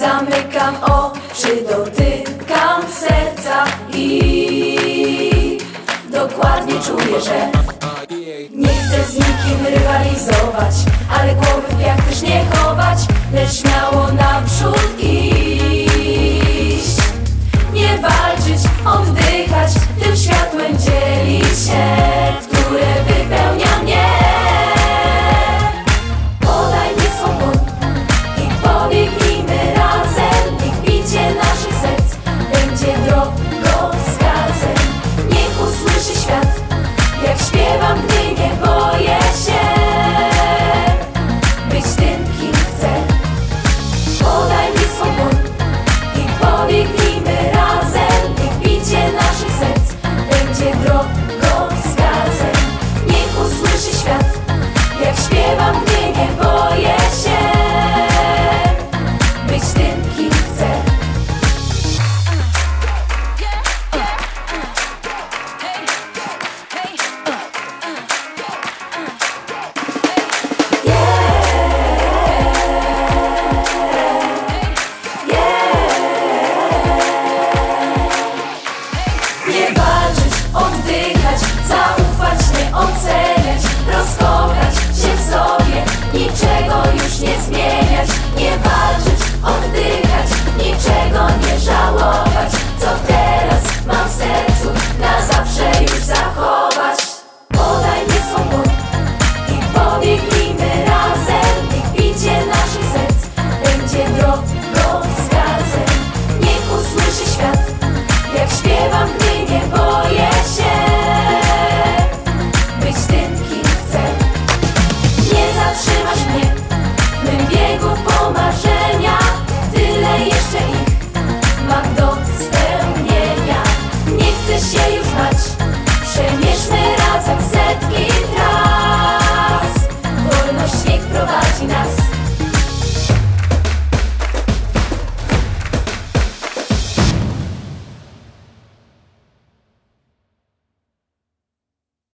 Zamykam oczy, dotykam serca i dokładnie czuję, że nie chcę z nikim rywalizować, ale głowy w piach też nie chować, lecz śmiało naprzód iść. Nie walczyć, oddychać, tym światłem dzielić się, które wypełnia mnie. Podaj mi swą dłoń i pobiegnijmy razem. Niech bicie naszych serc będzie drogowskazem. Niech usłyszy świat, jak śpiewam, gdy nie boję się być tym, kim chcę. Podaj mi swą dłoń i pobiegnijmy razem. Niech bicie naszych serc będzie drogowskazem. Niech usłyszy świat, jak śpiewam, gdy nie boję się być tym,